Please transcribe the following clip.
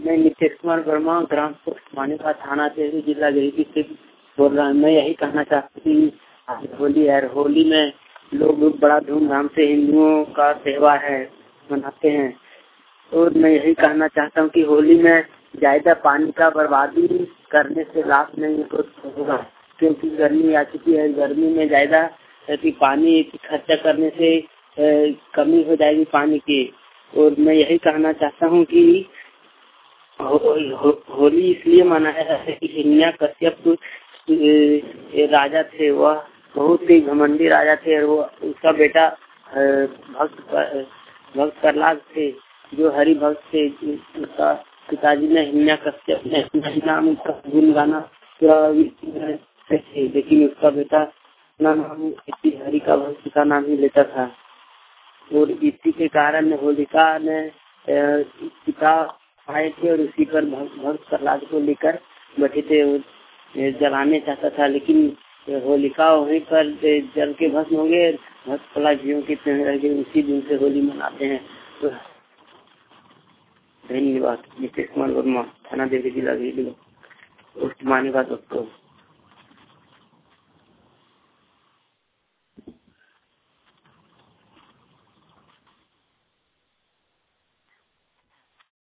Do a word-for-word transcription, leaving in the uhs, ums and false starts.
मैं नीतीश कुमार वर्मा ग्राम पोस्ट मानेका थाना टिहरी जिला गिरिडीह से बोल रहा हूँ। मैं यही कहना चाहती हूँ कि आज होली है, होली में लोग बड़ा धूमधाम से हिंदुओं का त्योहार है मनाते हैं। और मैं यही कहना चाहता हूँ कि होली में ज्यादा पानी का बर्बादी करने से लाभ नहीं होगा, क्योंकि गर्मी आ चुकी है। गर्मी में ज्यादा पानी खर्चा करने से कमी हो जाएगी पानी की। और मैं यही कहना चाहता हूँ कि हो, हो, होली इसलिए मनाया जाता है कि हिरण्य कश्यप राजा थे, वह बहुत ही घमंडी राजा थे। और वो उसका बेटा भक्त भक्त प्रहलाद थे जो हरि भक्त थे। उसका पिताजी ने हिरण्य कश्यप ने नाम का गुण गाना थे, लेकिन उसका बेटा अपना नाम हरि का भक्त का नाम ही लेता था। और इसी के कारण होलिका ने पिता आए थे और उसी पर भक्त प्रहलाद को लेकर बैठे थे और जलाने चाहता था, लेकिन होलिका वहीं पर जल के भस्म हो गए। भक्त प्रहलाद जीवों के पेड़ रह गए। उसी दिन से होली मनाते हैं। तो धन्यवाद। नीतीश कुमार वर्मा, थाना देवी जिला गिरिडीह, पोस्ट मानेका दोस्तों।